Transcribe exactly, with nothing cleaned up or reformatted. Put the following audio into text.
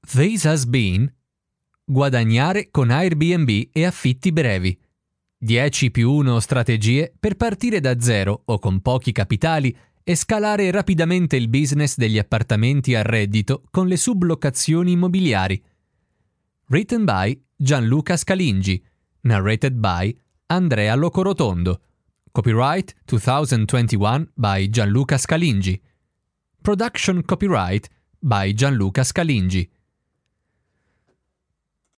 This has been guadagnare con Airbnb e affitti brevi. dieci più uno strategie per partire da zero o con pochi capitali e scalare rapidamente il business degli appartamenti a reddito con le sublocazioni immobiliari. Written by Gianluca Scalingi. Narrated by Andrea Locorotondo. Copyright twenty twenty-one by Gianluca Scalingi. Production copyright by Gianluca Scalingi.